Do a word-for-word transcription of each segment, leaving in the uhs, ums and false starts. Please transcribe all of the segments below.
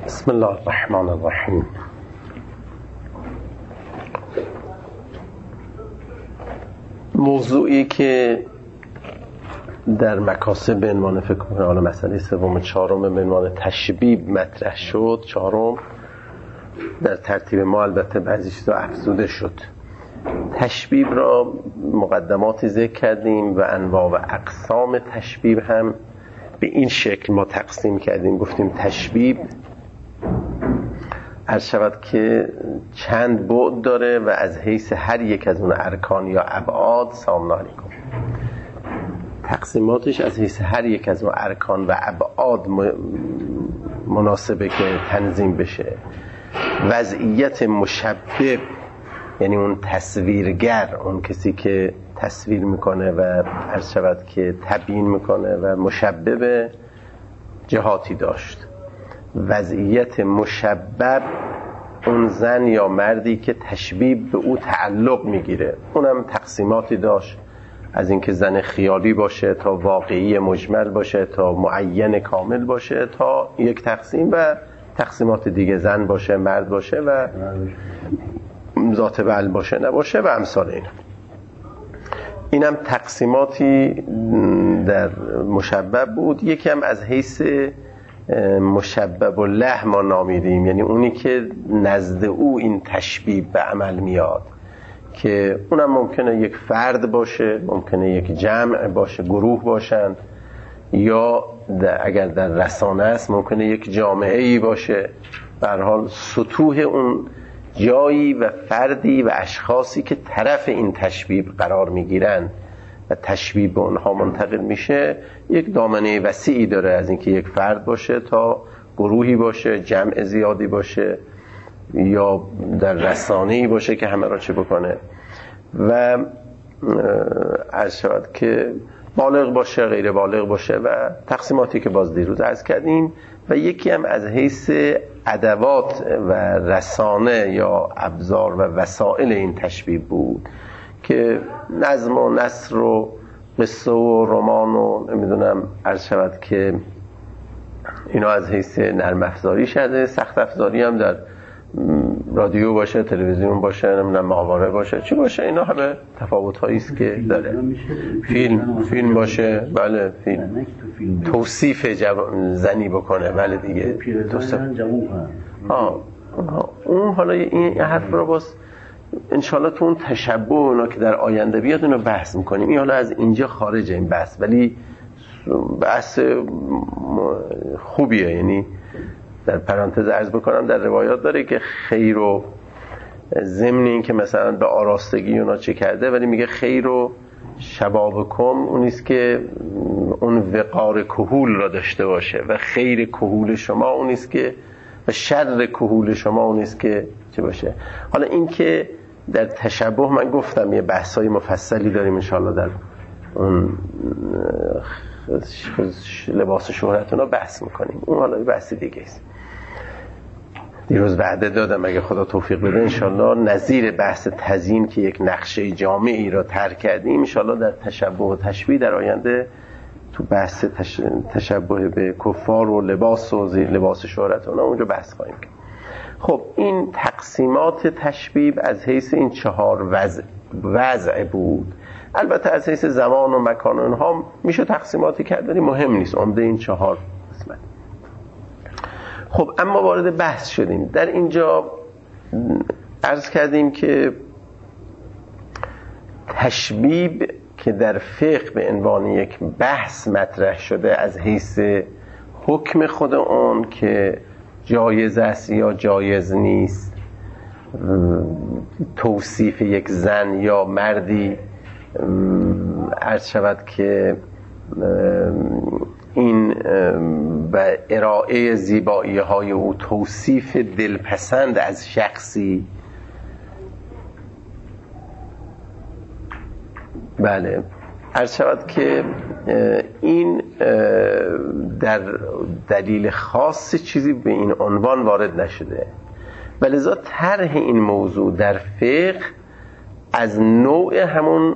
بسم الله الرحمن الرحیم. موضوعی که در مکاسب به عنوان فکر کنم حالا مسئله سوم و چهارم به عنوان تشبیب مطرح شد، چهارم در ترتیب ما البته بعضی چیزا افزوده شد. تشبیب را مقدماتی ذکر کردیم و انواع و اقسام تشبیب هم به این شکل ما تقسیم کردیم. گفتیم تشبیب عرض شود که چند بعد داره و از حیث هر یک از اون ارکان یا ابعاد سامنا علیکم. تقسیماتش از حیث هر یک از اون ارکان و ابعاد مناسبه که تنظیم بشه. وضعیت مشبب یعنی اون تصویرگر، اون کسی که تصویر میکنه و عرض شود که تبیین میکنه و مشبب جهاتی داشت. وضعیت مشبب اون زن یا مردی که تشبیب به او تعلق میگیره، اونم تقسیماتی داشت، از اینکه زن خیالی باشه تا واقعی مجمل باشه تا معین کامل باشه تا یک تقسیم و تقسیمات دیگه، زن باشه مرد باشه و ذات بعل باشه نباشه و امثال این. اینم تقسیماتی در مشبب بود. یکی هم از حیث مشبب و له ما نامیدیم، یعنی اونی که نزد او این تشبیب به عمل میاد، که اونم ممکنه یک فرد باشه، ممکنه یک جمع باشه، گروه باشن، یا در اگر در رسانه است ممکنه یک جامعه‌ای باشه. به هر حال سطوح اون جایی و فردی و اشخاصی که طرف این تشبیب قرار میگیرن و تشبیب به اونها منتقل میشه یک دامنه وسیعی داره، از اینکه یک فرد باشه تا گروهی باشه، جمع زیادی باشه، یا در رسانه‌ای باشه که همه را چه بکنه و عرض شود که بالغ باشه، غیر بالغ باشه و تقسیماتی که باز دیروز عرض کردیم. و یکی هم از حیث ادوات و رسانه یا ابزار و وسایل این تشبیب بود که نظم و نثر و قصه و رمان و نمیدونم عرض شود که اینا از حیث نرم افزاری شده. سخت افزاری هم در رادیو باشه، تلویزیون باشه، نمیدونم محاوره باشه، چی باشه، اینا همه تفاوت‌هایی است که داره. فیلم فیلم باشه، بله فیلم توصیف زنی بکنه، بله دیگه توصیف ها اون. حالا این حرف رو باز انشالله تو اون تشبه اونا که در آینده بیاد اونو بحث میکنیم. این حالا از اینجا خارج این بحث، ولی بحث خوبیه. یعنی در پرانتز عرض بکنم در روایات داره که خیر و ضمن این که مثلا به آراستگی اونا چه کرده، ولی میگه خیر و شبابکم اونیست که اون وقار کهول را داشته باشه و خیر کهول شما اونیست که و شر کهول شما اونیست که چه باشه. حالا این که در تشبه من گفتم یه بحثای مفصلی داریم انشاءالله در اون لباس شهرت اونا بحث میکنیم، اون حالا بحث دیگه است. دیروز وعده دادم اگه خدا توفیق بده انشالله نظیر بحث تزیین که یک نقشه جامعی را طرح کردیم انشالله در تشبه و تشبیه در آینده تو بحث تش... تشبه به کفار و لباس و زیر لباس شهرت اونا اونجا بحث خواهیم کرد. خب این تقسیمات تشبیب از حیث این چهار وضع وضع بود. البته از حیث زمان و مکان و اونها میشه تقسیماتی کرد ولی مهم نیست، عمده این چهار قسمت. خب اما وارد بحث شدیم. در اینجا عرض کردیم که تشبیب که در فقه به عنوان یک بحث مطرح شده از حیث حکم خود اون که جایز است یا جایز نیست، توصیف یک زن یا مردی عرض شود که این و ارائه زیبایی های او، توصیف دلپسند از شخصی، بله عرض شود که این در دلیل خاص چیزی به این عنوان وارد نشده و لذا طرح این موضوع در فقه از نوع همون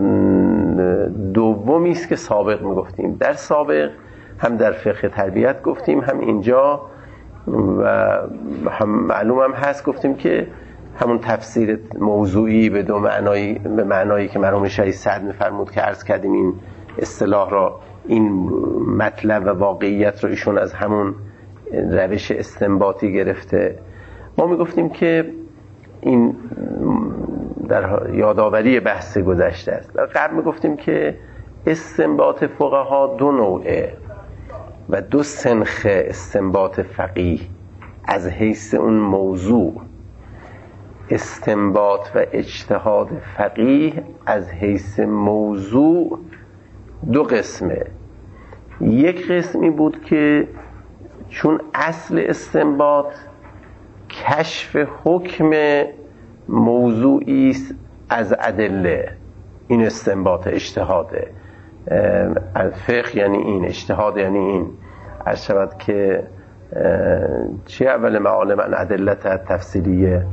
دومی است که سابق میگفتیم. در سابق هم در فقه تربیت گفتیم، هم اینجا و هم معلوم هم هست گفتیم که همون تفسیر موضوعی به دو معنایی، به معنایی که مرحوم شهید سعد می‌فرمود که عرض کردیم این اصطلاح را، این مطلب و واقعیت رو ایشون از همون روش استنباطی گرفته. ما میگفتیم که این در یادآوری بحث گذشته است. در قبل میگفتیم که استنباط فقها دو نوعه و دو سنخ استنباط فقیه از حیث اون موضوع. استنباط و اجتهاد فقیه از حیث موضوع دو قسمه. یک قسمی بود که چون اصل استنباط کشف حکم موضوعی است از ادله، این استنباط اجتهاده. فقه یعنی این، اجتهاد یعنی این. عرض شود که چی اول معالم عن ادلتها التفصیلیه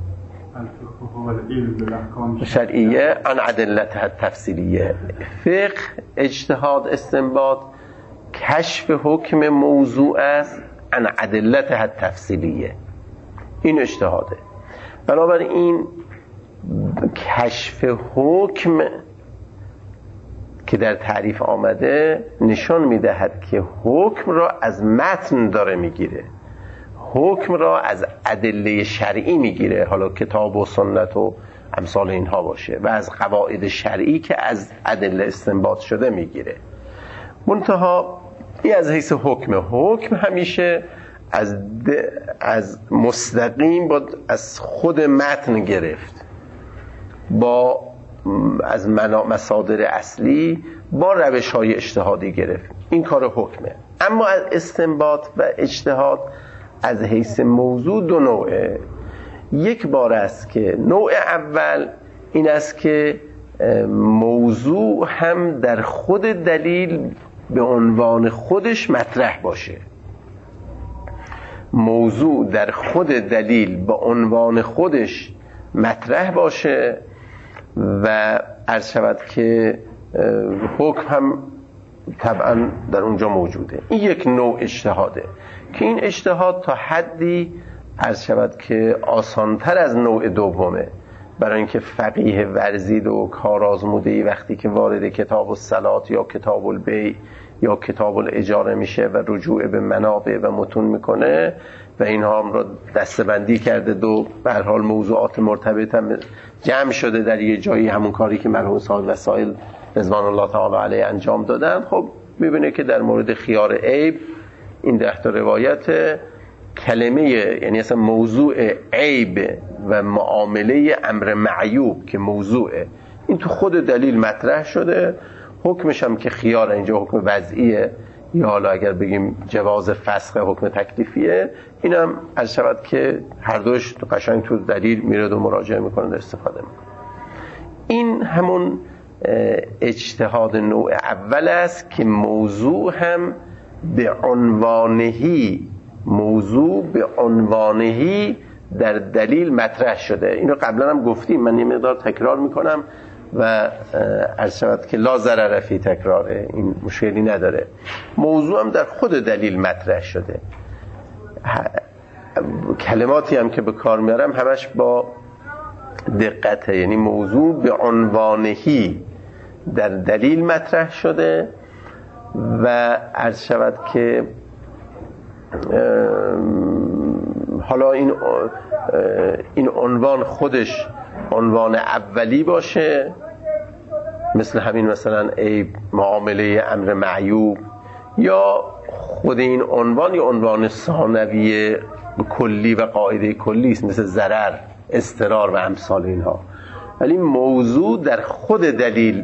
شرعیه عن ادلتها التفصیلیه. فقه، اجتهاد، استنباط کشف حکم موضوع است عن ادلتها التفصیلیه، این اجتهاده. بنابراین کشف حکم که در تعریف آمده نشان میدهد که حکم را از متن داره میگیره، حکم را از ادله شرعی میگیره، حالا کتاب و سنت و امثال اینها باشه، و از قواعد شرعی که از ادله استنباط شده میگیره. منتها این از حیث حکم. حکم همیشه از از مستقیم با از خود متن گرفت، با از مصادر اصلی، با روش های اجتهادی گرفت. این کار حکمه. اما از استنباط و اجتهاد از حیث موضوع دو نوعه. یک بار است که نوع اول این است که موضوع هم در خود دلیل به عنوان خودش مطرح باشه. موضوع در خود دلیل به عنوان خودش مطرح باشه و عرض شود که حکم هم طبعا در اونجا موجوده. این یک نوع اجتهاده که این اجتهاد تا حدی عرض شود که آسانتر از نوع دومه، برای اینکه فقیه ورزید و کارآزموده‌ای وقتی که وارد کتاب الصلات یا کتاب البیع یا کتاب الاجاره میشه و رجوع به منابع و متون میکنه و اینها هم را دسته‌بندی کرده، دو به هر حال موضوعات مرتبط هم جمع شده در یه جایی، همون کاری که مرحوم صاحب وسائل رضوان الله تعالی علیه انجام دادن. خب میبینه که در مورد خیار عیب این ده تا روایت کلمه، یعنی اصلا موضوع عیب و معامله امر معیوب که موضوعه، این تو خود دلیل مطرح شده. حکمش هم که خیار اینجا حکم وضعیه، یا حالا اگر بگیم جواز فسخ حکم تکلیفیه، اینم از شود که هر دوش قشنگ تو دلیل میره و مراجعه میکنه و استفاده میکنه. این همون اجتهاد نوع اول است که موضوع هم به عنوانهی موضوع به عنوانهی در دلیل مطرح شده. اینو قبلا هم گفتیم، من یه مقدار تکرار میکنم و عرض شود که لا ضرر فی تکراره، این مشکلی نداره. موضوع هم در خود دلیل مطرح شده. کلماتی هم که به کار میارم همش با دقته، یعنی موضوع به عنوانهی در دلیل مطرح شده و عرض شود که حالا این این عنوان خودش عنوان اولی باشه، مثل همین مثلا عیب، معامله امر معیوب، یا خود این عنوان یا عنوان ثانوی کلی و قاعده کلی است، مثل ضرر، اضطرار و امثال اینها. ولی موضوع در خود دلیل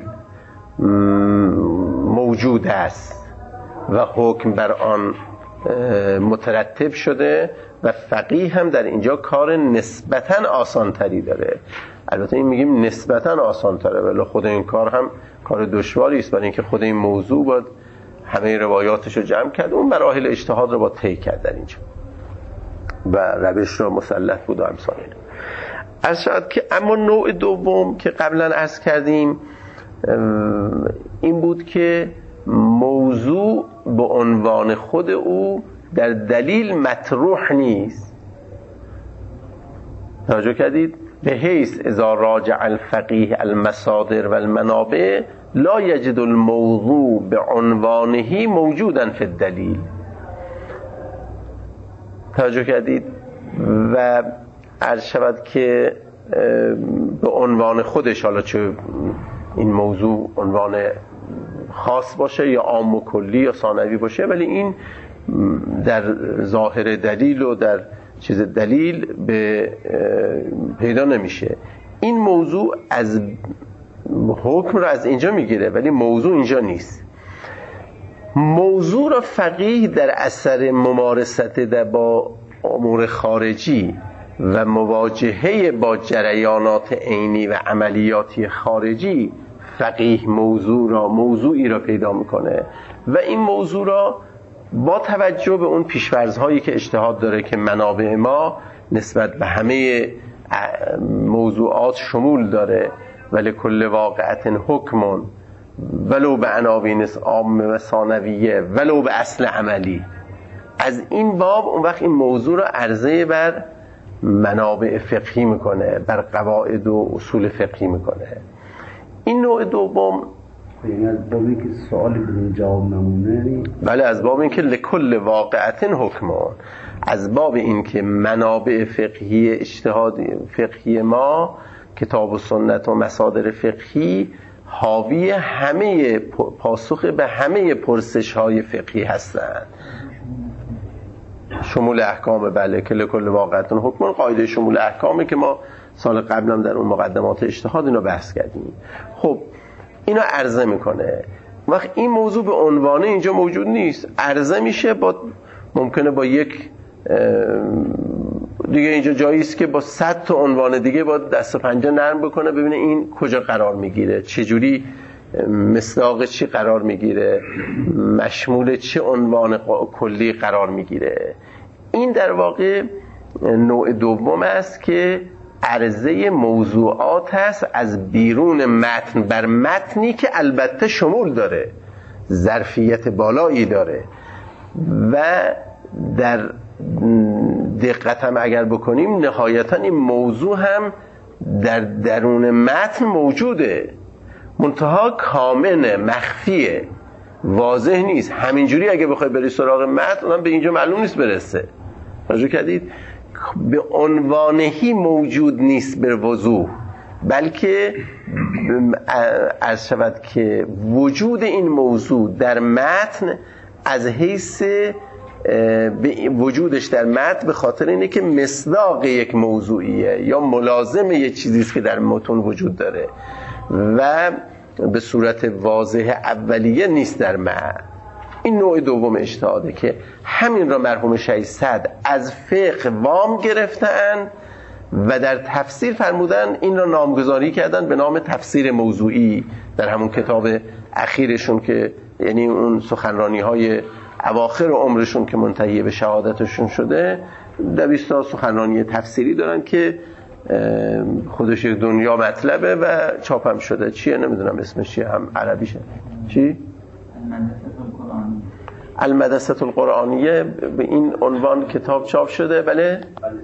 موجود است و حکم بر آن مترتب شده و فقیه هم در اینجا کار نسبتاً آسانتری داره. البته این میگیم نسبتاً آسانتره، ولی خود این کار هم کار دشواری است، برای اینکه خود این موضوع باید همه روایاتش رو جمع کرد، اون مراحل اجتهاد رو با طی کرد در اینجا و روش رو مسلط بود و امثال این. از شاید که اما نوع دوم که قبلا عرض کردیم این بود که موضوع به عنوان خود او در دلیل مطروح نیست. توجه کردید؟ به حیث اذا راجع الفقیه المصادر و المنابع لا یجد الموضوع به عنوانه موجودا فی الدلیل. توجه کردید؟ و عرض شود که به عنوان خودش، حالا چه این موضوع عنوان خاص باشه یا عام و کلی یا ثانوی باشه، ولی این در ظاهر دلیل و در چیز دلیل به پیدا نمیشه. این موضوع از حکم رو از اینجا میگیره ولی موضوع اینجا نیست. موضوع را فقیه در اثر ممارست در با امور خارجی و مواجهه با جریانات عینی و عملیاتی خارجی، فقیه موضوع را موضوعی را پیدا میکنه و این موضوع را با توجه به اون پیش‌فرض‌هایی که اجتهاد داره که منابع ما نسبت به همه موضوعات شمول داره، ولی کل واقعت حکمون ولو به عناوین عامه و ثانویه ولو به اصل عملی، از این باب اون وقت این موضوع را عرضه بر منابع فقهی میکنه، بر قواعد و اصول فقهی میکنه. این نوع دوم یعنی از باب اینکه سوالی بدون جواب نمونه، بله، از باب اینکه لکل واقعت حکمون، از باب اینکه منابع فقهی اجتهادی فقهی ما، کتاب و سنت و مصادر فقهی، حاوی همه پاسخ به همه پرسش های فقهی هستند. شمول احکام، بله، که لکل واقعت حکمون قاعده شمول احکامه که ما سال قبلم در اون مقدمات اجتهاد اینو بحث کردیم. خب اینو عرضه میکنه. وقت این موضوع به عنوان اینجا موجود نیست، عرضه میشه با ممکنه با یک دیگه اینجا جایی است که با صد تا عنوان دیگه با دست و پنجه نرم بکنه ببینه این کجا قرار میگیره، چه جوری مصداق چی قرار میگیره، مشمول چه عنوان کلی قرار میگیره. این در واقع نوع دوم است که عرضه موضوعات هست از بیرون متن بر متنی که البته شمول داره، ظرفیت بالایی داره و در دقت هم اگر بکنیم نهایتا این موضوع هم در درون متن موجوده، منتها کامنه، مخفیه، واضح نیست. همینجوری اگه بخوای بری سراغ متن اونم به اینجا معلوم نیست برسه. توجه کردید؟ به عنوانهی موجود نیست به وضوح، بلکه عرض شود که وجود این موضوع در متن از حیث وجودش در متن به خاطر اینه که مصداق یک موضوعیه یا ملازم یک چیزیست که در متن وجود داره و به صورت واضح اولیه نیست در متن. این نوع دوم اجتهاده که همین را مرحوم شیصد از فقه وام گرفتن و در تفسیر فرمودن، این را نامگذاری کردن به نام تفسیر موضوعی در همون کتاب اخیرشون که یعنی اون سخنرانی های اواخر عمرشون که منتهی به شهادتشون شده، دویست تا سخنرانی تفسیری دارن که خودش یک دنیا مطلبه و چاپم شده. چیه نمیدونم اسمش چیه، هم عربیشه چی؟ المدرسه القرآنیه به این عنوان کتاب چاپ شده. بله؟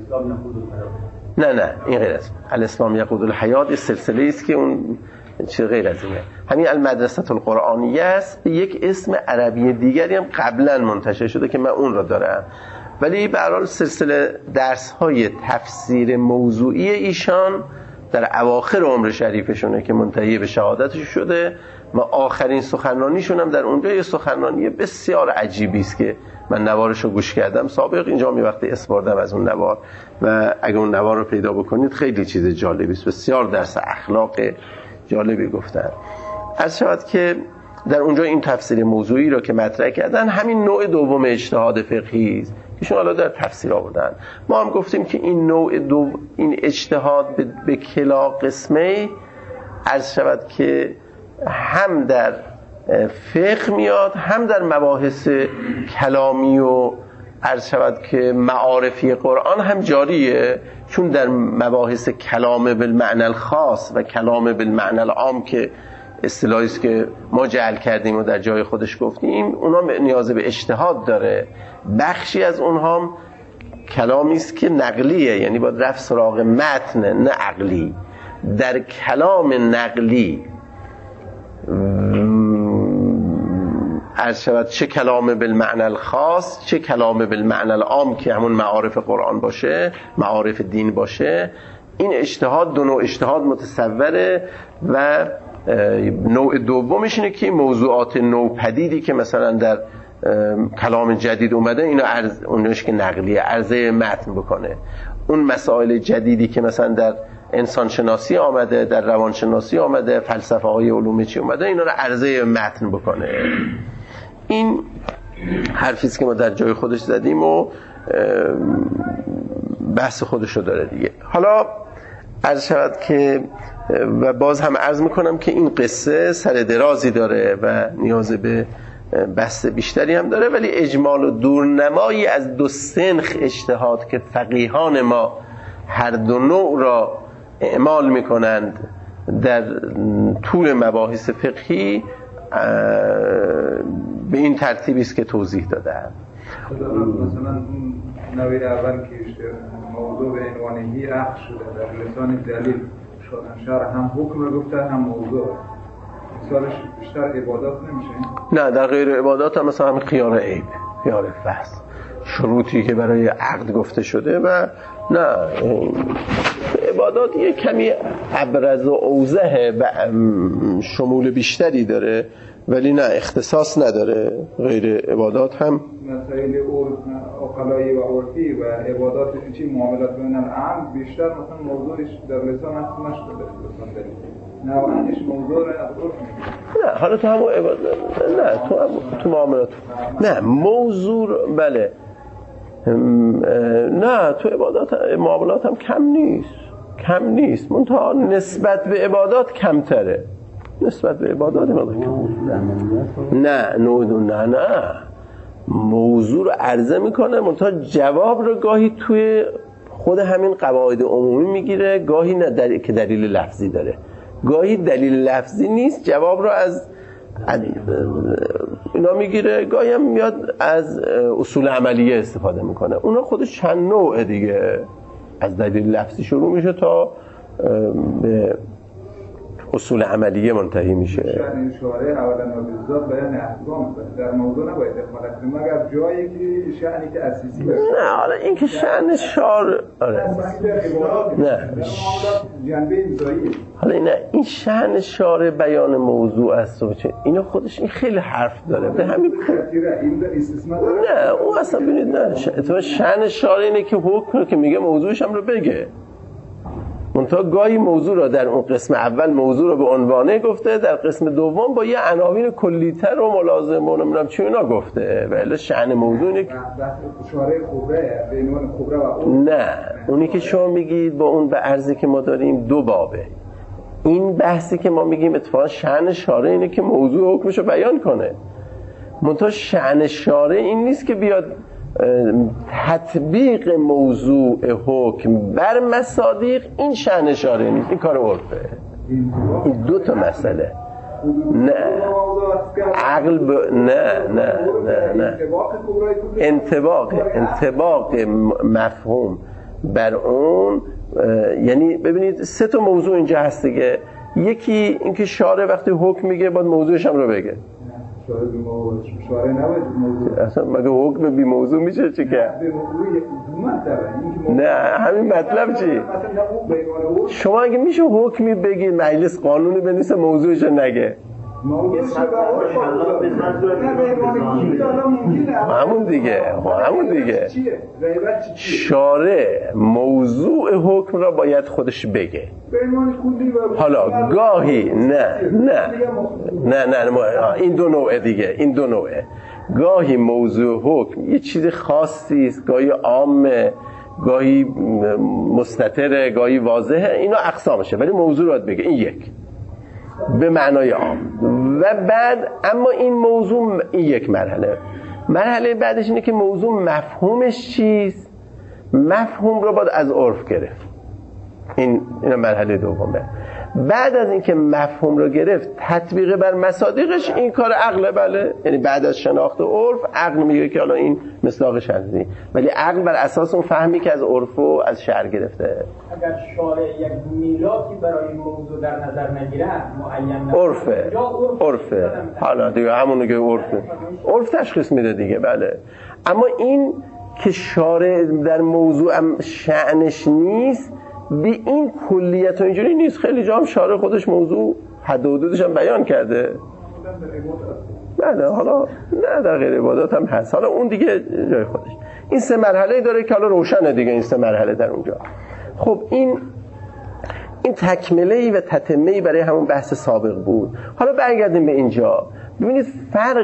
نه نه این غیر است. الاسلام یقود الحیات سلسله است که اون چیز غیر از اینه. همین المدرسه القرآنیه است. یک اسم عربی دیگری هم قبلا منتشر شده که من اون را دارم، ولی به هر حال سلسله درس های تفسیر موضوعی ایشان در اواخر عمر شریفشونه که منتهی به شهادتش شده و آخرین سخنرانیشون هم در اونجا یه سخنرانی بسیار عجیبی است که من نوارش رو گوش کردم سابق، اینجا می وقتی اسپاردم از اون نوار و اگه اون نوار رو پیدا بکنید خیلی چیز جالبی است، بسیار درس اخلاق جالبی گفتن. عرض شود که در اونجا این تفسیر موضوعی رو که مطرح کردن همین نوع دوم اجتهاد فقهی است که شما حالا در تفسیر آوردن. ما هم گفتیم که این نوع دو این اجتهاد به, به کلا قسمه عرض شود که هم در فقه میاد هم در مباحث کلامی و عرض شود که معارفی قرآن هم جاریه، چون در مباحث کلام بالمعنی الخاص و کلام بالمعنی العام که اصطلاحی است که ما جعل کردیم و در جای خودش گفتیم، اونا نیاز به اجتهاد داره. بخشی از اونها هم کلامی است که نقلیه، یعنی باید رفت سراغ متن نه عقلی. در کلام نقلی عرض شود چه کلام بالمعنی الخاص چه کلام بالمعنی العام که همون معارف قرآن باشه، معارف دین باشه، این اجتهاد دو نوع اجتهاد متصوره. و نوع دومش اینه که موضوعات نوپدیدی که مثلا در کلام جدید اومده، اینا عرض اونش که نقلیه، عرضه متن بکنه. اون مسائل جدیدی که مثلا در انسان شناسی آمده، در روان شناسی آمده، فلسفه های علوم چی اومده، اینا رو عرضه متن بکنه. این حرفیست که ما در جای خودش زدیم و بحث خودش رو داره دیگه. حالا عرض شود که و باز هم عرض میکنم که این قصه سر درازی داره و نیاز به بحث بیشتری هم داره، ولی اجمال و دورنمایی از دو سنخ اجتهاد که فقیهان ما هر دو نوع را اعمال میکنند در طول مباحث فقهی به این ترتیبی است که توضیح دادم. مثلا نویر اول که موضوع به عنوانهی عقل شده در لسان دلیل شرع هم حکم رو گفته هم موضوع، مثالش بیشتر عبادات نمیشه؟ نه، در غیر عبادات هم مثلا همین خیار عیب، خیار فصل، شروطی که برای عقد گفته شده و نه عبادات یه کمی ابرز و اوضح و شمول بیشتری داره، ولی نه اختصاص نداره. غیر عبادات هم مسائل عقلایی و عرفی و عبادات چی معاملات بین العام بیشتر مثلا موضوعش در لسان هست نشده در لسان دلیل، نه وانش موضوع را عرف نه. حالا تو همون عبادات نه، تو هم تو معاملات نه موضوع بله نه، تو عبادات معاملات هم کم نیست، کم نیست، منتها نسبت به عبادات کمتره، نسبت به عبادات نه نوع نه نه موضوع رو عرضه میکنه، منتها جواب رو گاهی توی خود همین قواعد عمومی میگیره، گاهی نه دل... که دلیل لفظی داره، گاهی دلیل لفظی نیست، جواب رو از اینا میگیره، گاهی هم میاد از اصول عملیه استفاده میکنه. اونا خودش چند نوع دیگه، از دلیل لفظی شروع میشه تا به اصول عملیه منتهی میشه. شأن شارع اولا و بالذات بیان احکام در موضوع نباید دخالت کنیم مگر جایی که شأنی که اساسی باشه. نه حالا این که شأن شارع آره نه جنبه امضایی، حالا نه این شأن شارع بیان موضوع است و چه اینو خودش این خیلی حرف داره به همین نه اون اصلا ببینید نه اتفاقا شأن شارع اینه که حکم که میگه موضوعش هم رو بگه، منتها گاهی موضوع را در اون قسم اول موضوع را به عنوانه گفته، در قسم دوم با یه عناوین کلی‌تر و ملازم و نمیدونم چی اینا گفته، ولی شأن موضوع اینه که شارع کبره به عنوان کبره و اون نه اونی که شما میگید با اون به عرضی که ما داریم دو بابه. این بحثی که ما میگیم اتفاقا شأن شارع اینه که موضوع حکمش رو بیان کنه، منتها شأن شارع این نیست که بیاد تطبیق موضوع حکم بر مصادیق، این شأن شارع نیست، این کار عرفه. این دو تا مسئله نه عقل ب... نه نه نه نه انطباق انطباق مفهوم بر اون، یعنی ببینید سه تا موضوع اینجا هست دیگه، یکی اینکه شارع وقتی حکم میگه باید موضوعش هم رو بگه، شارع نباید موضوع اصلا مگه حکم بی موضوع میشه چی که؟ نه همین مطلب چی؟ شما اگه میشه حکمی بگید مجلس قانونی بنویسه موضوعش نگه، همون دیگه همون دیگه شارع موضوع حکم را باید خودش بگه. حالا گاهی نه نه نه نه این دو نوعه دیگه، این دو نوعه، گاهی موضوع حکم یه چیز خاصی است، گاهی عامه، گاهی مستتره، گاهی واضحه، اینا اقسامشه، ولی موضوع رو باید بگه، این یک به معنای عام. و بعد اما این موضوع این یک مرحله، مرحله بعدش اینه که موضوع مفهومش چیست، مفهوم رو باید از عرف گرفت، این این مرحله دومه. بعد از اینکه مفهوم رو گرفت تطبیق بر مصادیقش این کار عقل، بله، یعنی بعد از شناخت عرف عقل میگه که حالا این مصداقش هستی، ولی عقل بر اساس اون فهمی که از عرف و از شرع گرفته. اگر شارع یک میلاکی برای این موضوع در نظر نگیرد معین عرفه عرفه حالا دیگه همونه که عرفه عرف تشخیص میده دیگه، بله. اما این که شارع در موضوع شأنش نیست به این کلیت و اینجوری نیست. خیلی جا هم شارع خودش موضوع حد و حدودش هم بیان کرده، بله، حالا نه در غیر عبادات هم هست، حالا اون دیگه جای خودش. این سه مرحله داره که حالا روشنه دیگه این سه مرحله در اونجا. خب این این تکمله‌ای و تتمه‌ای برای همون بحث سابق بود. حالا برگردیم به اینجا. ببینید فرق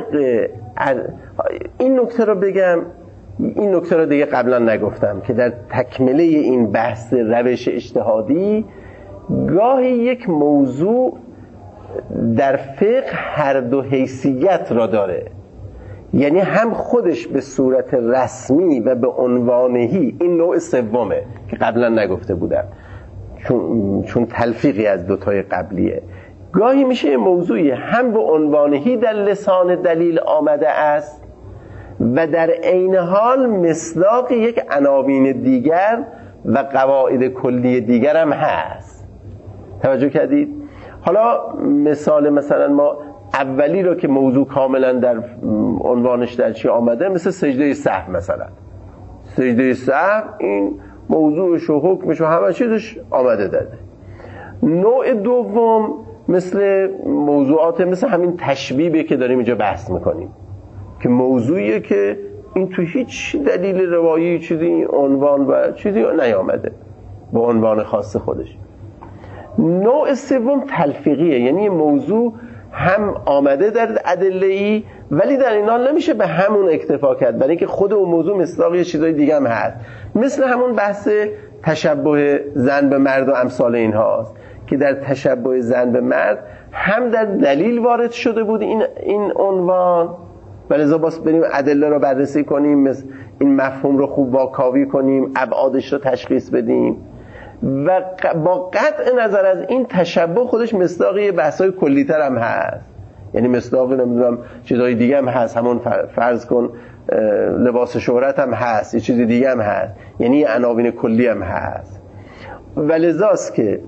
این نکته رو بگم، این نکته رو دیگه قبلا نگفتم که در تکمله این بحث روش اجتهادی گاهی یک موضوع در فقه هر دو حیثیت را داره، یعنی هم خودش به صورت رسمی و به عنوانهی، این نوع سومه که قبلا نگفته بودم چون, چون تلفیقی از دوتای قبلیه، گاهی میشه موضوعی هم به عنوانهی در لسان دلیل آمده است و در عین حال مصداق یک عناوین دیگر و قواعد کلی دیگر هم هست. توجه کردید؟ حالا مثال مثلا ما اولی رو که موضوع کاملا در عنوانش در چی آمده، مثل سجده سهو مثلا. سجده سهو این موضوعش و حکمش و همه چیزش آمده داده. نوع دوم مثل موضوعات مثل همین تشبیبه که داریم اینجا بحث میکنیم که موضوعیه که این تو هیچ دلیل روایی چیزی عنوان و چیزی نیامده به عنوان خاص خودش. نوع سوم تلفیقیه، یعنی موضوع هم آمده در ادله‌ای ولی در این حال نمیشه به همون اکتفا کرد، برای اینکه خود اون موضوع مصداق یه چیزای دیگه هم هست. مثل همون بحث تشبه زن به مرد و امثال اینهاست که در تشبه زن به مرد هم در دلیل وارد شده بود این این عنوان، ولذا باز بریم ادله رو بررسی کنیم، مثل این مفهوم رو خوب واکاوی کنیم، ابعادش رو تشخیص بدیم و با قطع نظر از این تشبه خودش مصداقی بحث‌های کلی‌تر هم هست، یعنی مصداق نمیدونم چیزهای دیگه هم هست، همون فرض کن لباس شهرت هم هست، یه چیز دیگه هم هست، یعنی عناوین کلی هم هست. ولذاست که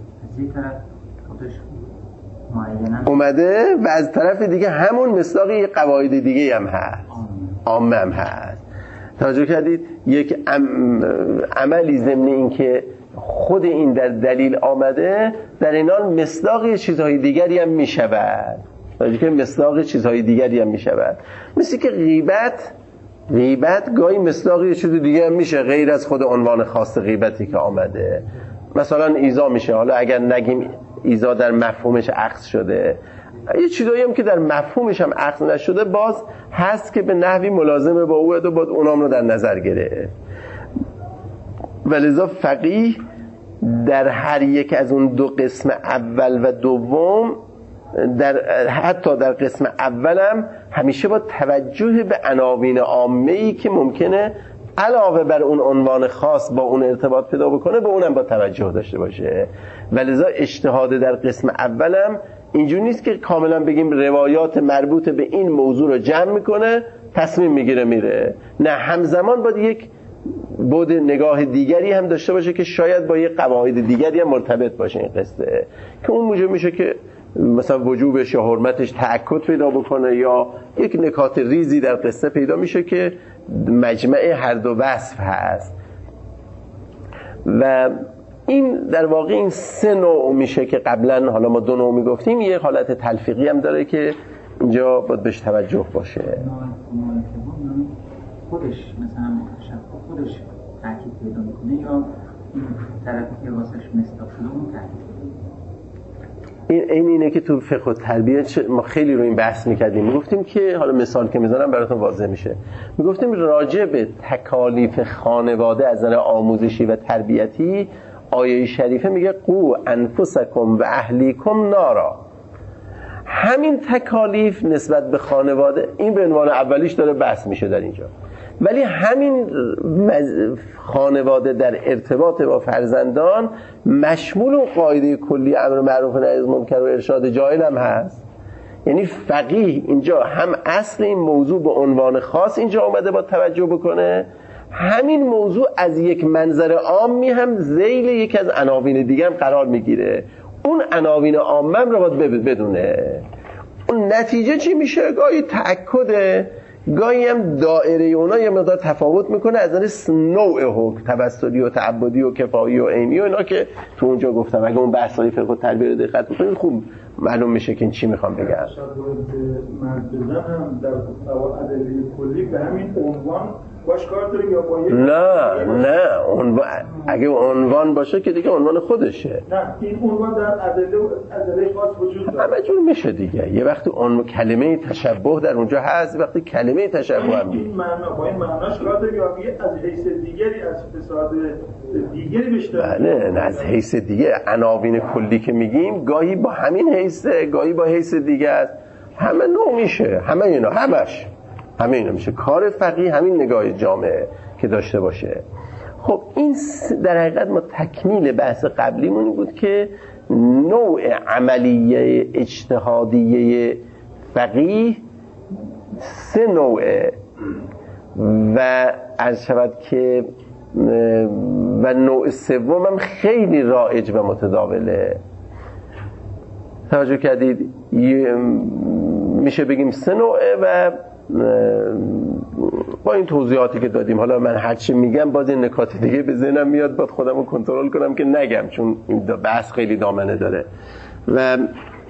اومده و از طرف دیگه همون مصداقی قواعد دیگه هم هست، عامه هم هست. توجه کردید؟ یک عملی ضمن این که خود این در دلیل آمده در این حال مصداق چیزهای دیگری هم میشود، توجه که مصداق چیزهای دیگری هم میشود. مثل که غیبت غیبت گاهی مصداق چیز دیگه هم میشه غیر از خود عنوان خاص غیبتی که آمده. مثلا ایذا میشه، حالا اگر نگیم ایذا در مفهومش اخذ شده، یه چیزایی هم که در مفهومش هم اخذ نشده باز هست که به نحوی ملازمه با او و باید اونام رو در نظر گرفت. ولذا فقیه در هر یک از اون دو قسم اول و دوم، در حتی در قسم اولم همیشه با توجه به عناوین عامه‌ای که ممکنه علاوه بر اون عنوان خاص با اون ارتباط پیدا بکنه به اونم با توجه داشته باشه. ولذا اجتهاد در قسم اولم اینجور نیست که کاملا بگیم روایات مربوط به این موضوع رو جمع میکنه تصمیم میگیره میره، نه، همزمان باید یک بعد نگاه دیگری هم داشته باشه که شاید با یک قواعد دیگری هم مرتبط باشه این قصه، که اون موجب میشه که مثلا وجوبش یا حرمتش تأکد پیدا بکنه یا یک نکات ریزی در قصه پیدا میشه که مجمع هر دو وصف هست. و این در واقع این سه نوع میشه که قبلا حالا ما دو نوع میگفتیم، یه حالت تلفیقی هم داره که اینجا باید بهش توجه باشه. خودش مثلا تشبه خودش تأکید پیدا میکنه یا این طرفی که واسش مصداق شده اون تأکید؟ این این اینه که تو فقه و تربیت ما خیلی رو این بحث میکردیم، میگفتیم که حالا مثال که میزنم براتون واضح میشه، میگفتیم راجع به تکالیف خانواده از نظر آموزشی و تربیتی آیه شریفه میگه قو انفسکم و اهلیکم نارا. همین تکالیف نسبت به خانواده این به عنوان اولیش داره بحث میشه در اینجا. ولی همین خانواده در ارتباط با فرزندان مشمول اون قاعده کلی امر معروف و نهی از منکر و ارشاد جاهل هم هست. یعنی فقیه اینجا هم اصل این موضوع به عنوان خاص اینجا اومده با توجه بکنه، همین موضوع از یک منظر عامی هم ذیل یکی از عناوین دیگه هم قرار میگیره. اون عناوین عامه رو باید بدونه. اون نتیجه چی میشه؟ گاهی تأکده، گاهی هم دائره اونا یه مقدار تفاوت میکنه از نظر نوع حکم، توسلی و تعبدی و کفایی و عینی و اینا که تو اونجا گفتم. اگه اون بحث‌های فقه و تربیه رو دقت بکنید خوب معلوم میشه که این چی میخوام بگم. مرزبزن هم در ادله کلی به همین عنوان باش کار داره یا با نه نه عنوان اگه عنوان باشه که دیگه عنوان خودشه. نه این عنوان در ادله ادله خاص وجود داره. همه جور میشه دیگه. یه وقتی اون کلمه تشبه در اونجا هست، یه وقتی کلمه تشبه هم این معنا با این معناش کار داره یا از حیث دیگری از فساد دیگری بیشتر؟ بله نه از حیث دیگه. عناوین کلی که میگیم گاهی با همین حیثه، گاهی با حیث دیگه است. همه نوع میشه، همه اینا همش همه اینا میشه. کار فقیه همین نگاه جامعه که داشته باشه. خب این در حقیقت ما تکمیل بحث قبلیمون بود که نوع عملیه اجتهادیه فقیه سه نوعه و عرض شود که و نوع سوم هم خیلی رایج و متداوله. توجه کردید؟ میشه بگیم سه نوعه و با این توضیحاتی که دادیم، حالا من هرچی میگم باز این نکات دیگه به ذهنم میاد، باید خودم رو کنترل کنم که نگم، چون این بحث خیلی دامنه داره و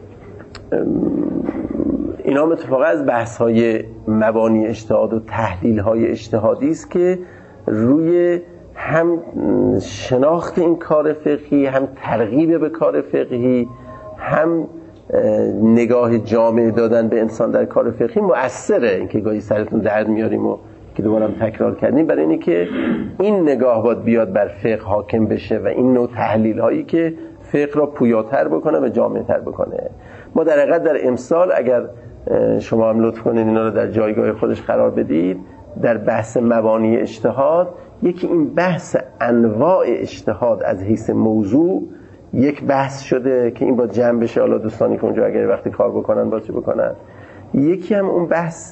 اینا هم اتفاقا از بحث های مبانی اجتهاد و تحلیل های اجتهادی است که روی هم شناخت این کار فقهی، هم ترغیب به کار فقهی، هم نگاه جامع دادن به انسان در کار فقهی مؤثره. این که گاهی سرتون درد میاریم و که دوباره هم تکرار کردیم برای اینه که این نگاه باید بیاد بر فقه حاکم بشه و این نوع تحلیل هایی که فقه را پویاتر بکنه و جامع تر بکنه. ما در حقیقت در امسال اگر شما هم لطف کنید اینا رو در جایگاه خودش قرار بدید، در بحث مبانی اجتهاد یکی این بحث انواع اجتهاد از حیث موضوع یک بحث شده که این با جمع بشه، حالا دوستانی که اونجا اگر وقتی کار بکنن با چه بکنن. یکی هم اون بحث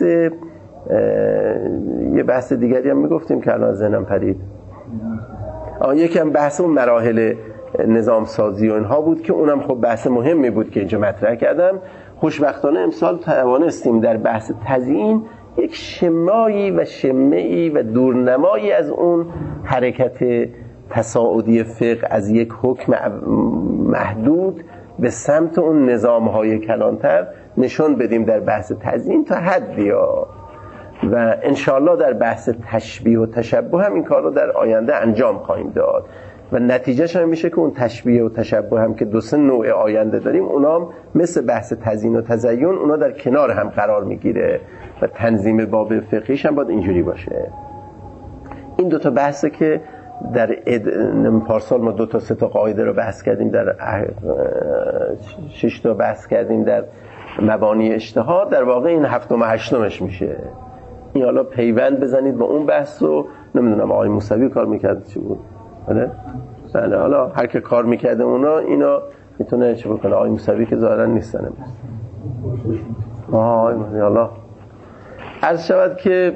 یه بحث دیگری هم میگفتیم که الان ذهنم پرید، آن یکی هم بحث اون مراحل نظام سازی و اینها بود که اونم خب بحث مهمی بود که اینجا مطرح کردم. خوشبختانه امسال توانستیم در بحث تزیین یک شمایی و شمعی و دورنمایی از اون حرکت تصاعدی فقه از یک حکم محدود به سمت اون نظام‌های کلانتر نشون بدیم در بحث تزیین تا حدی ها. و انشاءالله در بحث تشبیه و تشبه هم این کار رو در آینده انجام خواهیم داد و نتیجهش هم میشه که اون تشبیه و تشبه هم که دو سه نوع آینده داریم، اونام مثل بحث تزیین و تزیین اونا در کنار هم قرار میگیره و تنظیم باب فقهیش هم باید اینجوری باشه. این دو تا بحثه که در پارسال ما دو تا سه تا قاعده رو بحث کردیم، در شش تا بحث کردیم در مبانی اجتهاد، در واقع این هفتم و هشتمش میشه. این حالا پیوند بزنید با اون بحث رو، نمیدونم آقای موسوی کار میکرد چی بود؟ بله؟ بله حالا هر که کار میکرده اونا اینا میتونه چی بکنه. آقای موسوی که ظاهرا نیستن. آهای حالا عرض شود که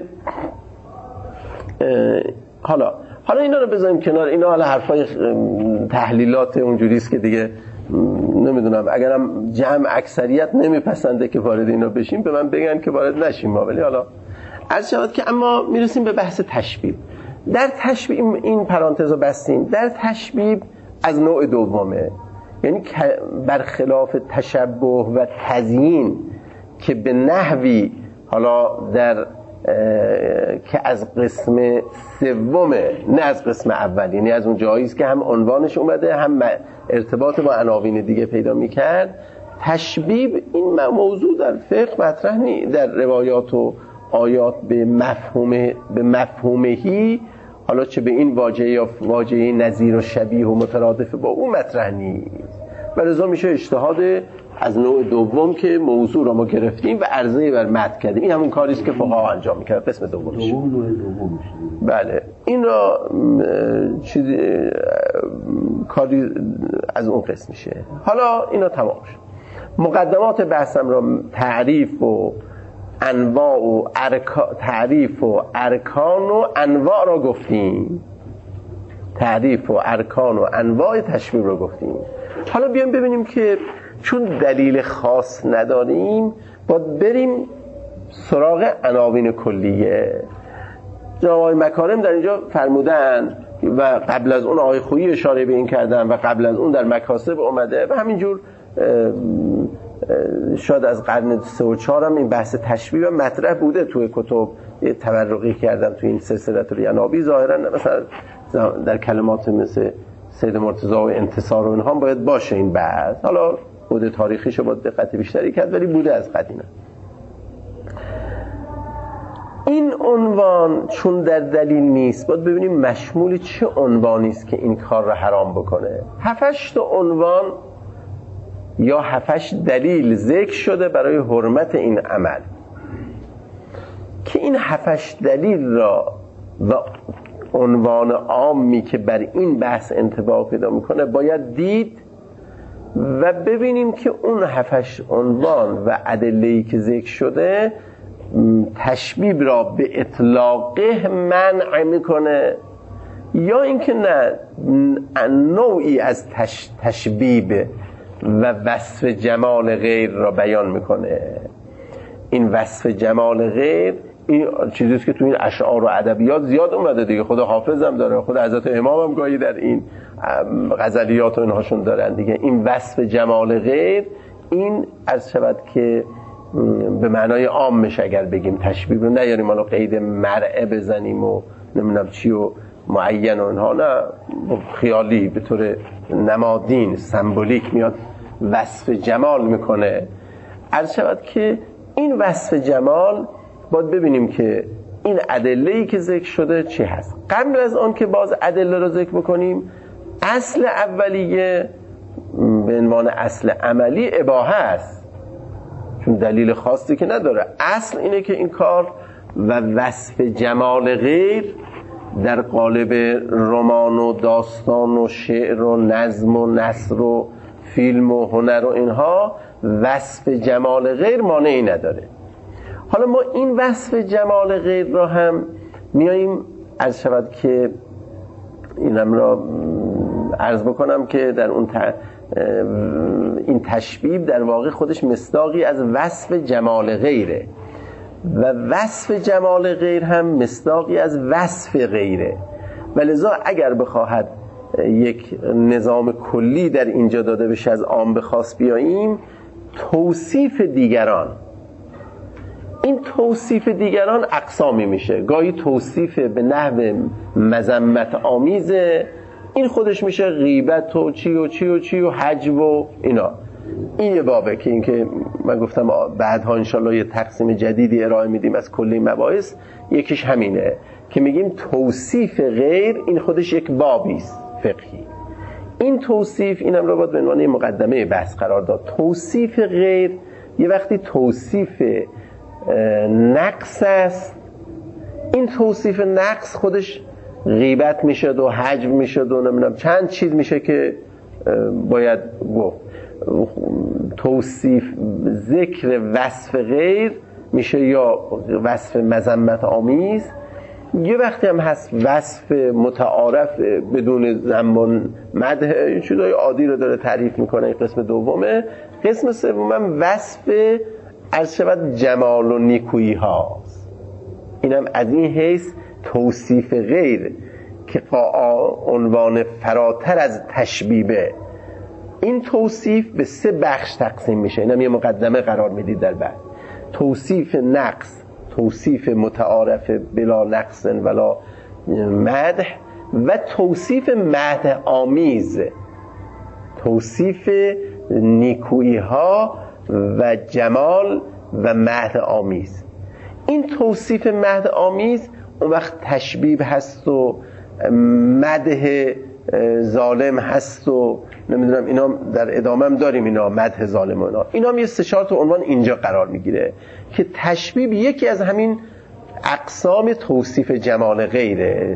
حالا حالا اینا رو بذاریم کنار. اینا حالا حرفای تحلیلات اونجوری است که دیگه نمیدونم، اگرم جمع اکثریت نمیپسنده که وارد اینا بشیم به من بگن که وارد نشیم ما، ولی حالا عرض شود که اما میرسیم به بحث تشبیه. در تشبیه این پرانتز رو بستیم، در تشبیه از نوع دومه، یعنی برخلاف تشبه و تزیین که به نحوی حالا در که از قسم سومه نه از قسم اول، یعنی از اون جایی است که هم عنوانش اومده هم ارتباط با عناوین دیگه پیدا میکرد. تشبیه این موضوع در فقه مطرح نیست، در روایات و آیات به مفهوم به مفهومهی، حالا چه به این واژه یا واژه نظیر و شبیه و مترادف با اون مطرح نیست. و لذا میشه اجتهاد از نوع دوم که موضوع را ما گرفتیم و عرضه بر متن کردیم. این همون کاری است که فقها انجام می‌کردن. قسم دومش دوم نوع دوم میشه. بله این را چیزی کاری از اون قسم میشه. حالا اینا تمام شد. مقدمات بحثم را تعریف و انواع و ارکان تعریف و ارکان و انواع را گفتیم. تعریف و ارکان و انواع تشبیه را گفتیم. حالا بیایم ببینیم که چون دلیل خاص نداریم باید بریم سراغ عناوین کلیه. جناب آقای مکارم در اینجا فرمودن و قبل از اون آقای خویی اشاره به این کردن و قبل از اون در مکاسب اومده و همینجور شاید از قرن سه و چهار هم این بحث تشبیه و مطرح بوده توی کتب. یه تبرقی کردم توی این سلسله الینابی ظاهرا مثلا در کلمات مثل سید مرتضی و انتصار و اینها باید باشه این بحث. حالا بوده تاریخیشو باید دقت بیشتری کرد ولی بوده از قدیمه. این عنوان چون در دلیل نیست باید ببینیم مشمول چه عنوانی است که این کار را حرام بکنه. هفتش تا عنوان یا هفتش دلیل ذکر شده برای حرمت این عمل که این هفتش دلیل را و عنوان عامی که بر این بحث انطباق پیدا میکنه باید دید و ببینیم که اون هفتش عنوان و ادله‌ای که ذکر شده تشبیه را به اطلاقه منع میکنه یا اینکه نه نوعی از تش... تشبیه و وصف جمال غیر را بیان میکنه. این وصف جمال غیر این چیزی است که تو این اشعار و ادبیات زیاد اومده دیگه. خود حافظ هم داره، خود حضرت امام هم گاهی در این غزلیات و اینهاشون دارن دیگه. این وصف جمال غیر این عرض شود که به معنای عامش اگر بگیم تشبیه رو نیاریم حالا قید مرعه بزنیم و نمیدونم چی و معین و اینها، نه خیالی به طور نمادین سمبولیک میاد وصف جمال میکنه. عرض شود که این وصف جمال باید ببینیم که این ادله‌ای که ذکر شده چی هست. قبل از آن که باز ادله رو ذکر بکنیم، اصل اولیه به عنوان اصل عملی اباحه است چون دلیل خاصی که نداره. اصل اینه که این کار و وصف جمال غیر در قالب رمان و داستان و شعر و نظم و نثر و فیلم و هنر و اینها وصف جمال غیر مانعی نداره. حالا ما این وصف جمال غیر را هم میاییم عرض شود که اینم را عرض بکنم که در اون ت... این تشبیه در واقع خودش مصداقی از وصف جمال غیره و وصف جمال غیر هم مصداقی از وصف غیره و لذا اگر بخواهد یک نظام کلی در اینجا داده بشه از عام به خاص بیاییم، توصیف دیگران، این توصیف دیگران اقسامی میشه. گاهی توصیف به نحو مذمت آمیزه، این خودش میشه غیبت و چی و چی و چی و حجب و اینا. این یه بابه که این که من گفتم بعدها انشالله یه تقسیم جدیدی ارائه میدیم از کلی مباحث. یکیش همینه که میگیم توصیف غیر، این خودش یک بابی است فقهی. این توصیف اینم رو باید به عنوان مقدمه بحث قرار داد. توصیف غیر یه وقتی توصیف نقص است، این توصیف نقص خودش غیبت میشد و حجب میشد و نمیدونم چند چیز میشه که باید گفت. توصیف ذکر وصف غیر میشه یا وصف مذمت آمیز، یه وقتی هم هست وصف متعارف بدون ذم و مدح، چیزای عادی رو داره تعریف میکنه. این قسم دومه. قسم سومم وصف عرض شود جمال و نیکویی هاست. اینم از این حیث توصیف غیر که عنوان فراتر از تشبیه. این توصیف به سه بخش تقسیم میشه. اینم یه مقدمه قرار میدید در بعد. توصیف نقص، توصیف متعارف بلا نقص ولا مدح، و توصیف مدح آمیز، توصیف نیکویی ها و جمال و مدح آمیز. این توصیف مدح آمیز اون وقت تشبیه هست و مدح ظالم هست و نمیدونم اینا در ادامه هم داریم، اینا مدح ظالم و اینا اینا هم یه سه چهار تا عنوان اینجا قرار میگیره که تشبیه یکی از همین اقسام توصیف جمال غیره،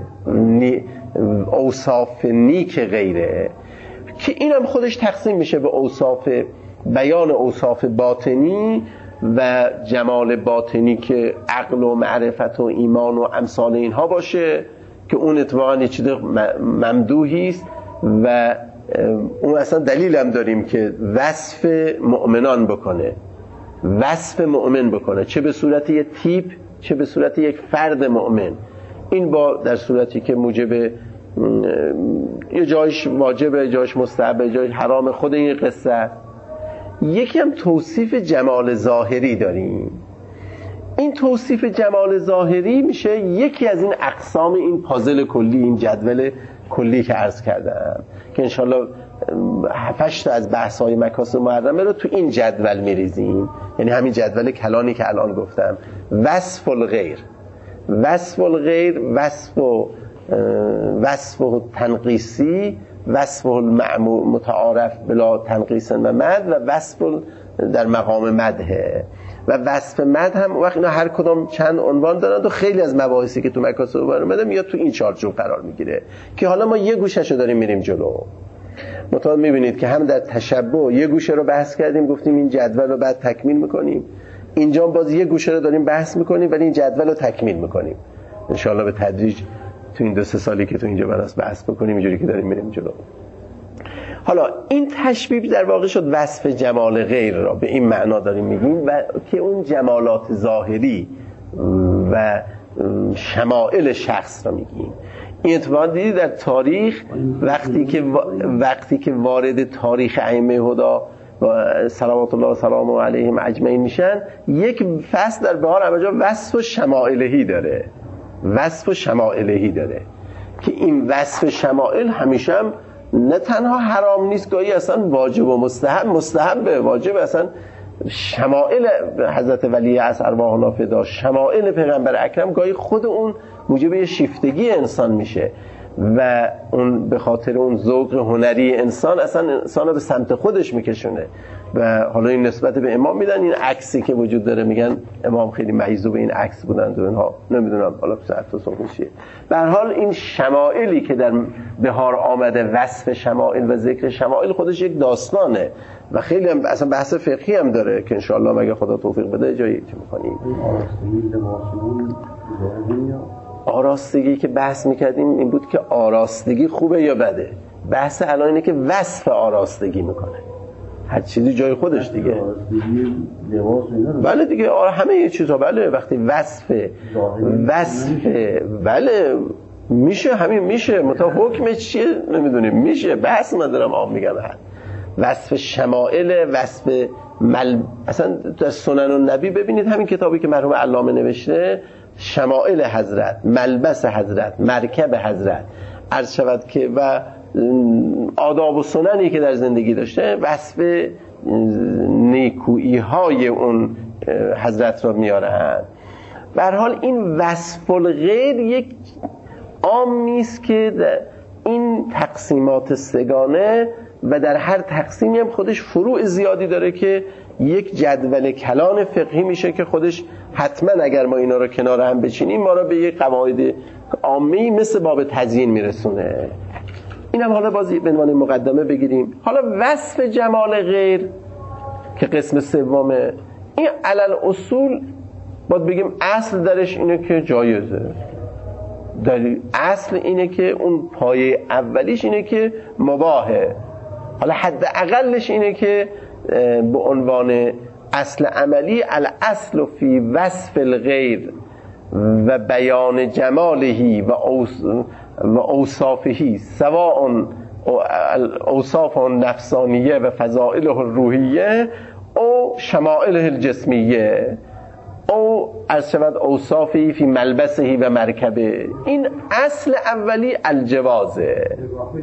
اوصاف نیک غیره، که اینم خودش تقسیم میشه به اوصاف بیان اوصاف باطنی و جمال باطنی که عقل و معرفت و ایمان و امثال اینها باشه که اون اتفاقا یه چیز ممدوحی است و اون اصلا دلیل هم داریم که وصف مؤمنان بکنه، وصف مؤمن بکنه، چه به صورت یه تیپ چه به صورت یک فرد مؤمن. این با در صورتی که موجب یه جایش واجبه، جایش مستحبه، جایش حرام، خود این قصه. یکی هم توصیف جمال ظاهری داریم. این توصیف جمال ظاهری میشه یکی از این اقسام این پازل کلی، این جدول کلی که عرض کردم که انشالله هفتش تا از بحث‌های مکاسب محرمه رو تو این جدول میریزیم، یعنی همین جدول کلانی که الان گفتم. وصف الغیر، وصف الغیر، وصف و وصف و تنقیسی، وصف المعمول متعارف بلا تنقیس و مد، و وصف در مقام مدحه. و وصف مد هم وقت اینا هر کدام چند عنوان دارن و خیلی از مباحثی که تو مکاسب محرمه میاد تو این چارچوب قرار میگیره که حالا ما یه گوشه‌شو داریم میریم جلو. مطمئن میبینید که هم در تشبع یه گوشه رو بحث کردیم، گفتیم این جدول رو بعد تکمیل میکنیم، اینجا باز یه گوشه رو داریم بحث میکنیم ولی این جدول رو تکمیل میکنیم انشاءالله به تدریج تو این دو سه سالی که تو اینجا بناس بحث بکنیم اینجوری که داریم میریم جلو. حالا این تشبیه در واقع شد وصف جمال غیر را به این معنا داریم میگیم و که اون جمالات ظاهری و شمائل شخص را میگیم. این اتفاق دیدی در تاریخ وقتی که وقتی که وارد تاریخ ائمه هدا و صلوات الله و سلامه علیهم اجمعین میشن، یک فصل در بهار همه جا وصف شمائلهی داره، وصف شمائلهی داره که این وصف شمائل همیشه هم نه تنها حرام نیست، گاهی اصلا واجب و مستحب، مستحب واجب، اصلا شمائل حضرت ولی عصر ارواحنا فدا، شمائل پیغمبر اکرم گاهی خود اون موجب شیفتگی انسان میشه و اون به خاطر اون ذوق هنری انسان اصلا انسان رو به سمت خودش میکشونه و حالا این نسبت به امام میدن. این عکسی که وجود داره میگن امام خیلی مایزو به این عکس بودند و اینها، نمیدونم حالا صحت و صحبتیه. به هر حال این شمائلی که در بهار آمده، وصف شمائل و ذکر شمائل خودش یک داستانه و خیلی هم اصلا بحث فقهی هم داره که انشاءالله مگه خدا توفیق بده جایی چه می‌کنیم. آراستگی که بحث میکردیم این بود که آراستگی خوبه یا بده. بحث الان اینه که وصف آراستگی میکنه، هر چیزی جای خودش دیگه. بله دیگه همه یه چیزا. بله وقتی وصف وصف بله میشه، همین میشه، متا حکمش چیه نمیدونیم، میشه، بحث ندارم آم میگم. هر وصف شمائل، وصف مل... اصلا در سنن النبی ببینید همین کتابی که مرحوم علامه نوشته، شمائل حضرت، ملبس حضرت، مرکب حضرت عرض شود که و آداب و سننی که در زندگی داشته، وصف نیکویی های اون حضرت را میارن. به هر حال این وصف الغیر یک عام نیست که این تقسیمات سگانه و در هر تقسیمی هم خودش فروع زیادی داره که یک جدول کلان فقهی میشه که خودش حتما اگر ما اینا رو کنار هم بچینیم ما رو به یک قواعد عامی مثل باب تزیین میرسونه. اینم حالا بازی به عنوان مقدمه بگیریم. حالا وصف جمال غیر که قسم سومه، این علل اصول باید بگیم اصل درش اینه که جایزه. دلیل اصل اینه که اون پایه اولیش اینه که مباهه. حالا حد اقلش اینه که به عنوان اصل عملی الاصل فی وصف الغیر و بیان جمالهی و و اوصافهی سواء اوصاف نفسانیه و فضائله الروحیه او شمائله الجسمیه او از شود اوصافی فی ملبسهی و مرکبه. این اصل اولی الجوازه.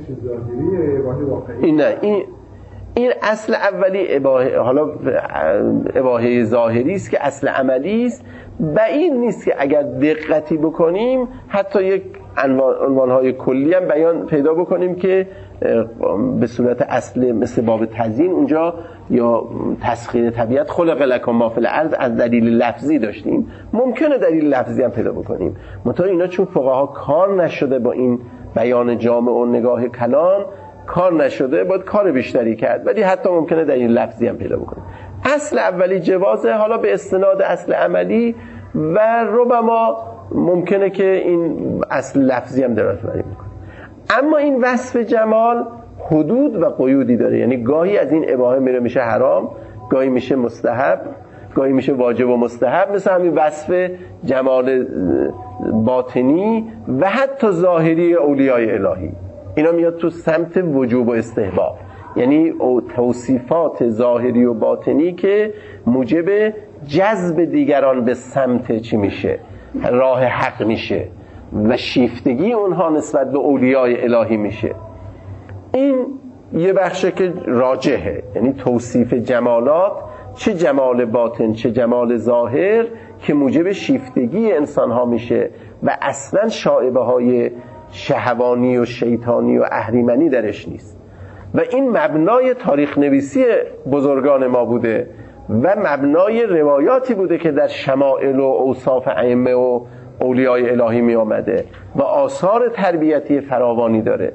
این نه این این اصل اولی اباحه، حالا اباحه ظاهری است که اصل عملی است. بعید نیست که اگر دقتی بکنیم حتی یک عنوانهای کلی هم بیان پیدا بکنیم که به صورت اصل مثل باب تزیین اونجا یا تسخیر طبیعت خلق لکم ما فی الارض از دلیل لفظی داشتیم، ممکنه دلیل لفظی هم پیدا بکنیم. منتها اینا چون فقها کار نشده با این بیان جامع و نگاه کلان کار نشده، باید کار بیشتری کرد، ولی حتی ممکنه دلیل لفظی هم پیدا بکنیم. اصل اولی جوازه، حالا به استناد اصل عملی و ربما ممکنه که این اصل لفظی هم درست بری میکنه. اما این وصف جمال حدود و قیودی داره، یعنی گاهی از این اباحه میره میشه حرام، گاهی میشه مستحب، گاهی میشه واجب و مستحب، مثل همین وصف جمال باطنی و حتی ظاهری اولیای الهی. اینا میاد تو سمت وجوب و استحباب، یعنی توصیفات ظاهری و باطنی که موجب جذب دیگران به سمت چی میشه؟ راه حق میشه و شیفتگی اونها نسبت به اولیای الهی میشه. این یه بخشه که راجحه، یعنی توصیف جمالات، چه جمال باطن چه جمال ظاهر، که موجب شیفتگی انسان ها میشه و اصلا شائبه های شهوانی و شیطانی و اهریمنی درش نیست. و این مبنای تاریخ نویسی بزرگان ما بوده و مبنای روایاتی بوده که در شمائل و اوصاف ائمه و اولیای الهی می آمده و آثار تربیتی فراوانی داره.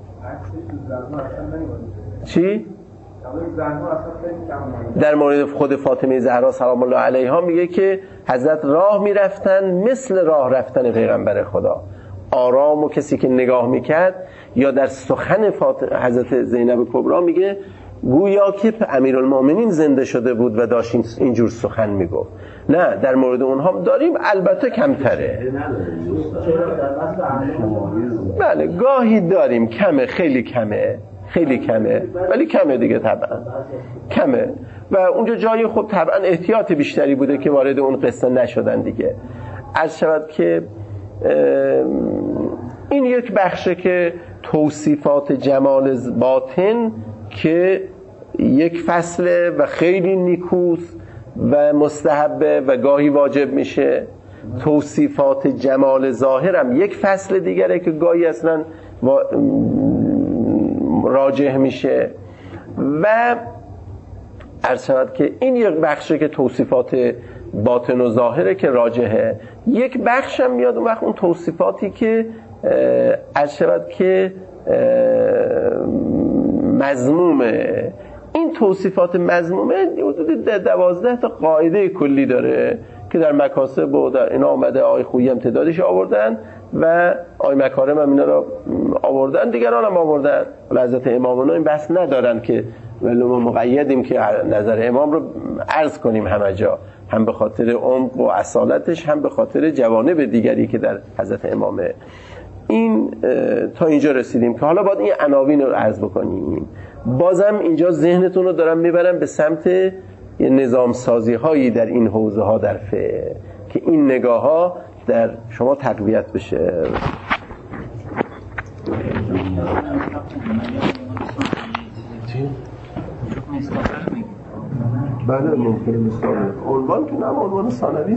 چی؟ در مورد خود فاطمه زهرا سلام الله علیها میگه که حضرت راه میرفتن مثل راه رفتن پیغمبر خدا، آرام، و کسی که نگاه میکرد، یا در سخن حضرت زینب کبرا میگه گویا که امیرالمومنین زنده شده بود و داشت اینجور سخن میگفت. نه، در مورد اونها داریم، البته کمتره. بله گاهی داریم، کمه، خیلی کمه، خیلی کمه، ولی کمه دیگه، طبعا کمه. و اونجا جای خب طبعا احتیاط بیشتری بوده که وارد اون قصه نشدن دیگه. عرض شود که این یک بخشه که توصیفات جمال باطن که یک فصله و خیلی نیکوست و مستحبه و گاهی واجب میشه. توصیفات جمال ظاهر هم یک فصل دیگره که گاهی اصلا راجح میشه. و عرض شود که این یک بخشه که توصیفات باطن و ظاهره که راجحه. یک بخش هم میاد اون وقت اون توصیفاتی که عرض شود که مذمومه. این توصیفات مذمومه حدود دوازده تا قاعده کلی داره که در مکاسب و در اینا آمده. آقای خویی هم تعدادش آوردن و آقای مکارم هم اینا رو آوردن، دیگران هم آوردن. حضرت امامونا این بحث ندارن که ولی ما مقیدیم که نظر امام رو عرض کنیم همه جا، هم به خاطر عمق و اصالتش، هم به خاطر جوانب دیگری که در حضرت امامه. این تا اینجا رسیدیم که حالا باید این عناوین رو عرض بکنیم. بازم اینجا ذهنتون رو دارم میبرم به سمت نظام سازی هایی در این حوزه ها در فقه که این نگاه ها در شما تقویت بشه. بله ممکنه مثال عنوان که نه عنوان ثانوی